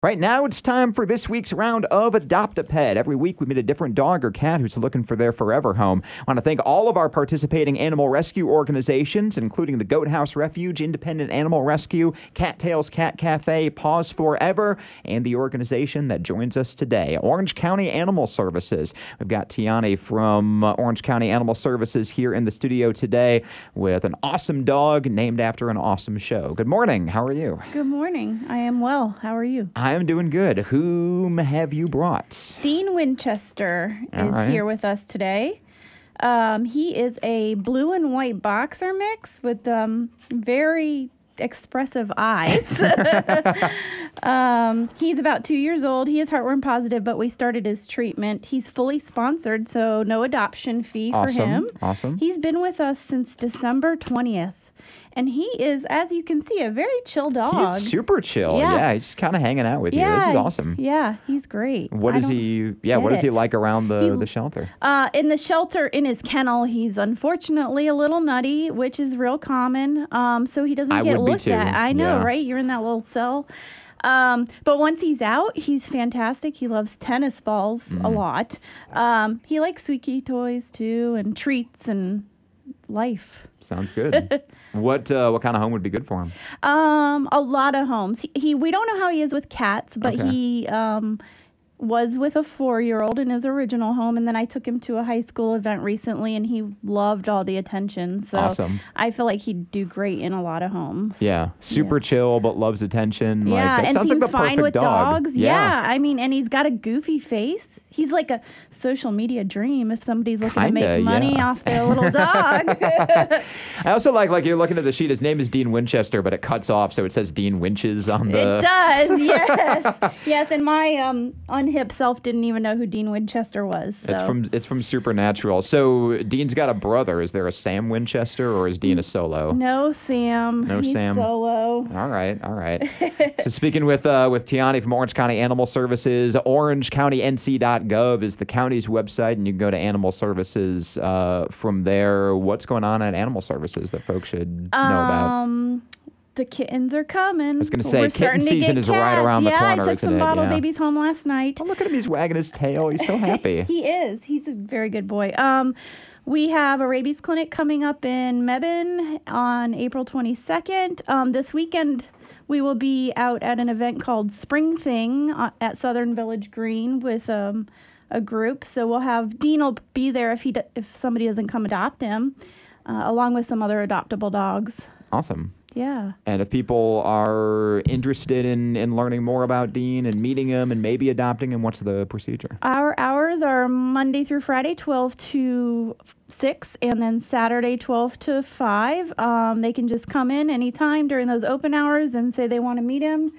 Right now, it's time for this week's round of Adopt a Pet. Every week, we meet a different dog or cat who's looking for their forever home. I want to thank all of our participating animal rescue organizations, including the Goat House Refuge, Independent Animal Rescue, Cattails Cat Cafe, Paws Forever, and the organization that joins us today, Orange County Animal Services. We've got Tiani from Orange County Animal Services here in the studio today with an awesome dog named after an awesome show. Good morning. How are you? Good morning. I am well. How are you? I am doing good. Whom have you brought? Dean Winchester is here with us today. He is a blue and white boxer mix with very expressive eyes. He's about 2 years old. He is heartworm positive, but we started his treatment. He's fully sponsored, so no adoption fee for him. Awesome. He's been with us since December 20th. And he is, as you can see, a very chill dog. He's super chill. Yeah, he's just kind of hanging out with you. This is awesome. Yeah, he's great. What is he like around the shelter? In the shelter, in his kennel, he's unfortunately a little nutty, which is real common. So he doesn't get looked at. I know, right? You're in that little cell. But once he's out, he's fantastic. He loves tennis balls a lot. He likes squeaky toys too, and treats and life. Sounds good. What kind of home would be good for him? A lot of homes. We don't know how he is with cats, but he was with a 4-year-old in his original home, and then I took him to a high school event recently, and he loved all the attention. So awesome. I feel like he'd do great in a lot of homes. Yeah, super chill, but loves attention. Yeah, that and sounds seems like the fine perfect with dog. dogs. Yeah, I mean, and he's got a goofy face. He's like a social media dream if somebody's looking to make money off their little dog. I also like you're looking at the sheet. His name is Dean Winchester, but it cuts off, so it says Dean Winches on the... It does, yes. Yes, and my unhip self didn't even know who Dean Winchester was. So. It's from Supernatural. So Dean's got a brother. Is there a Sam Winchester, or is Dean a solo? No Sam. He's Sam. Solo. All right. So speaking with Tiani from Orange County Animal Services, OrangeCountyNC.gov is the county's website, and you can go to Animal Services from there. What's going on at Animal Services that folks should know about? The kittens are coming. I was going to say, kitten season is right around the corner, I took some bottle babies home last night. Oh, look at him. He's wagging his tail. He's so happy. He is. He's a very good boy. We have a rabies clinic coming up in Mebane on April 22nd. This weekend, we will be out at an event called Spring Thing at Southern Village Green with a group. So we'll have Dean will be there if somebody doesn't come adopt him, along with some other adoptable dogs. Awesome. Yeah. And if people are interested in learning more about Dean and meeting him and maybe adopting him, what's the procedure? Our hours are Monday through Friday, 12 to 6, and then Saturday, 12 to 5. They can just come in anytime during those open hours and say they want to meet him.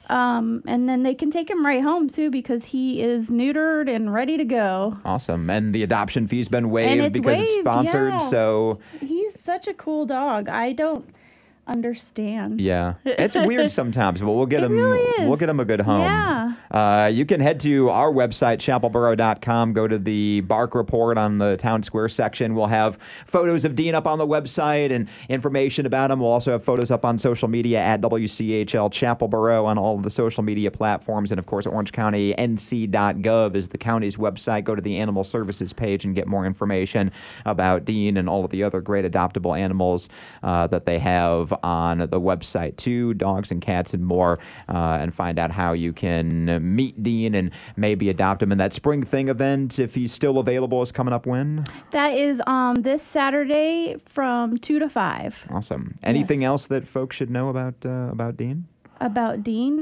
And then they can take him right home, too, because he is neutered and ready to go. Awesome. And the adoption fee's been waived because it's sponsored, so... He's such a cool dog. I don't understand. Yeah. It's weird sometimes, but we'll get him really we'll get him a good home. Yeah. You can head to our website, chapelboro.com, go to the Bark Report on the Town Square section. We'll have photos of Dean up on the website and information about him. We'll also have photos up on social media at WCHL Chapelboro on all of the social media platforms. And of course, OrangeCountyNC.gov is the county's website. Go to the Animal Services page and get more information about Dean and all of the other great adoptable animals that they have on the website too, dogs and cats and more, and find out how you can meet Dean and maybe adopt him. And that Spring Thing event, if he's still available, is coming up when? That is this Saturday from 2 to 5. Awesome. Anything else that folks should know about Dean? About Dean?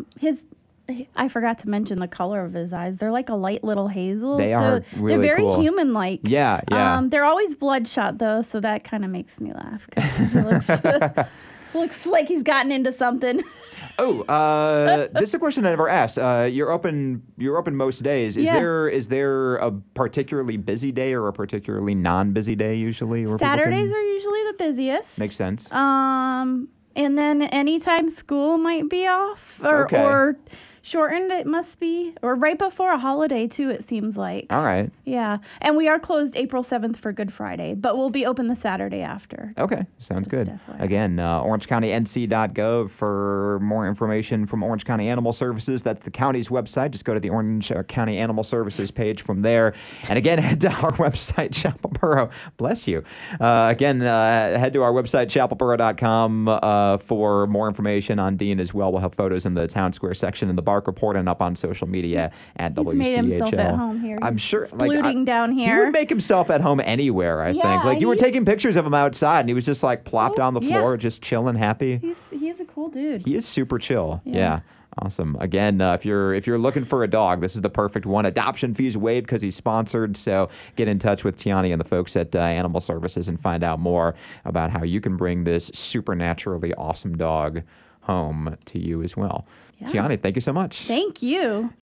I forgot to mention the color of his eyes. They're like a light little hazel. They are really They're very cool. Human-like. Yeah. They're always bloodshot, though, so that kind of makes me laugh. He looks like he's gotten into something. This is a question I never asked. You're open most days. Is there a particularly busy day or a particularly non-busy day usually? Saturdays are usually the busiest. Makes sense. And then anytime school might be off or shortened, it must be, or right before a holiday too, it seems like. All right. Yeah, and we are closed April 7th for Good Friday, but we'll be open the Saturday after. Okay, sounds Just good. FYI. Again, orangecountync.gov for more information from Orange County Animal Services. That's the county's website. Just go to the Orange County Animal Services page from there. And again, head to our website, Chapelboro. Bless you. Again, head to our website, chapelboro.com, for more information on Dean as well. We'll have photos in the Town Square section in the Bark Report and up on social media at He's WCHL. made himself at home here. I'm He's sure. splooting down He here. would make himself at home anywhere, I think. Yeah, Like, you were he's- taking pictures of him outside, and he was just like plopped Oh, on the yeah. floor, just chilling, happy. He's a cool dude. He is super chill. Yeah. Yeah. Awesome. Again, if you're looking for a dog, this is the perfect one. Adoption fees waived because he's sponsored. So get in touch with Tiani and the folks at Animal Services and find out more about how you can bring this supernaturally awesome dog home to you as well. Yeah. Tiani, thank you so much. Thank you.